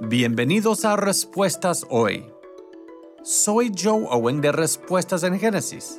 Bienvenidos a Respuestas Hoy. Soy Joe Owen de Respuestas en Génesis.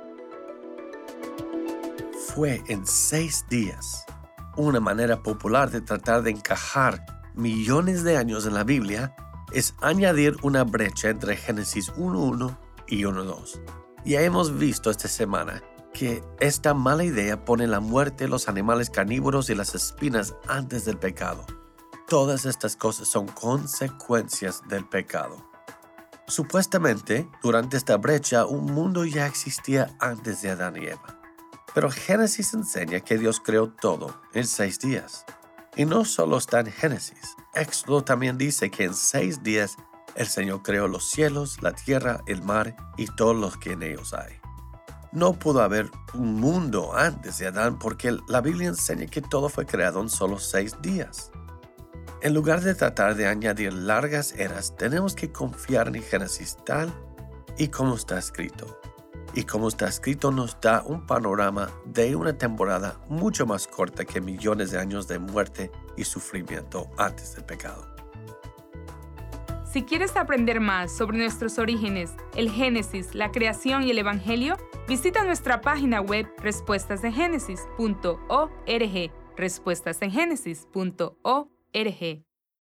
Fue en 6 días. Una manera popular de tratar de encajar millones de años en la Biblia es añadir una brecha entre Génesis 1:1 y 1:2. Ya hemos visto esta semana que esta mala idea pone la muerte, los animales carnívoros y las espinas antes del pecado. Todas estas cosas son consecuencias del pecado. Supuestamente, durante esta brecha, un mundo ya existía antes de Adán y Eva. Pero Génesis enseña que Dios creó todo en 6 días. Y no solo está en Génesis. Éxodo también dice que en 6 días el Señor creó los cielos, la tierra, el mar y todo lo que en ellos hay. No pudo haber un mundo antes de Adán porque la Biblia enseña que todo fue creado en solo 6 días. En lugar de tratar de añadir largas eras, tenemos que confiar en Génesis tal y como está escrito. Y como está escrito nos da un panorama de una temporada mucho más corta que millones de años de muerte y sufrimiento antes del pecado. Si quieres aprender más sobre nuestros orígenes, el Génesis, la creación y el Evangelio, visita nuestra página web respuestasengenesis.org, respuestasengenesis.org.